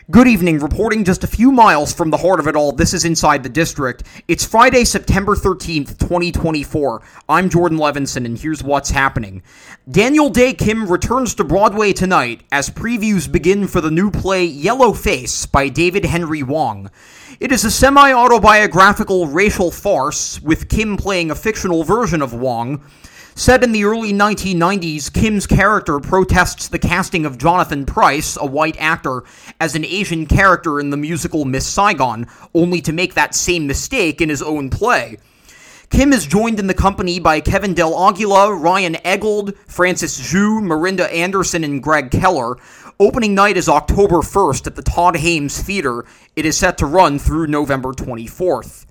Good evening, reporting just a few miles from the heart of it all, this is Inside the District. It's Friday, September 13th, 2024. I'm Jordan Levinson, and here's what's happening. Daniel Dae Kim returns to Broadway tonight as previews begin for the new play Yellow Face by David Henry Hwang. It is a semi-autobiographical racial farce, with Kim playing a fictional version of Hwang. Set in the early 1990s, Kim's character protests the casting of Jonathan Pryce, a white actor, as an Asian character in the musical Miss Saigon, only to make that same mistake in his own play. Kim is joined in the company by Kevin Del Aguila, Ryan Eggold, Francis Zhu, Marinda Anderson, and Greg Keller. Opening night is October 1st at the Todd Hames Theater. It is set to run through November 24th.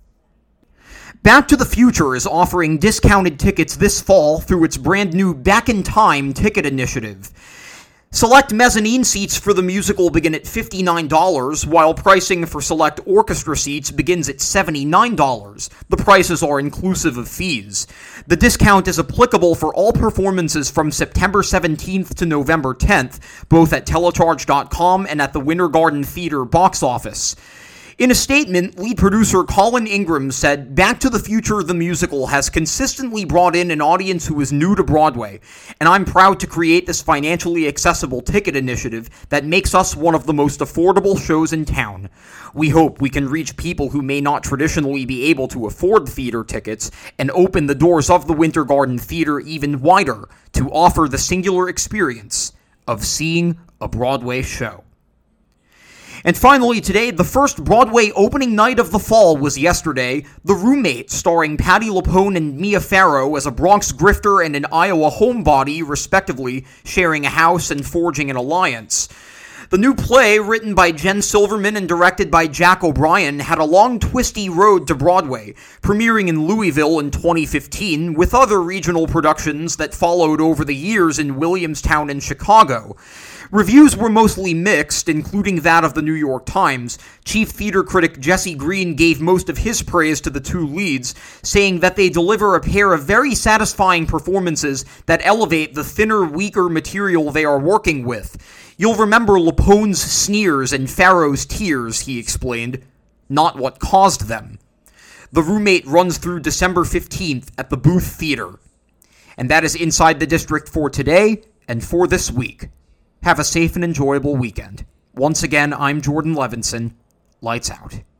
Back to the Future is offering discounted tickets this fall through its brand new Back in Time ticket initiative. Select mezzanine seats for the musical begin at $59, while pricing for select orchestra seats begins at $79. The prices are inclusive of fees. The discount is applicable for all performances from September 17th to November 10th, both at telecharge.com and at the Winter Garden Theater box office. In a statement, lead producer Colin Ingram said, "Back to the Future, the musical, has consistently brought in an audience who is new to Broadway, and I'm proud to create this financially accessible ticket initiative that makes us one of the most affordable shows in town. We hope we can reach people who may not traditionally be able to afford theater tickets and open the doors of the Winter Garden Theater even wider to offer the singular experience of seeing a Broadway show." And finally today, the first Broadway opening night of the fall was yesterday. The Roommate, starring Patti LuPone and Mia Farrow as a Bronx grifter and an Iowa homebody, respectively, sharing a house and forging an alliance. The new play, written by Jen Silverman and directed by Jack O'Brien, had a long, twisty road to Broadway, premiering in Louisville in 2015, with other regional productions that followed over the years in Williamstown and Chicago. Reviews were mostly mixed, including that of the New York Times. Chief theater critic Jesse Green gave most of his praise to the two leads, saying that they deliver a pair of very satisfying performances that elevate the thinner, weaker material they are working with. "You'll remember LuPone's sneers and Farrow's tears," he explained, "not what caused them." The Roommate runs through December 15th at the Booth Theater. And that is Inside the District for today and for this week. Have a safe and enjoyable weekend. Once again, I'm Jordan Levinson. Lights out.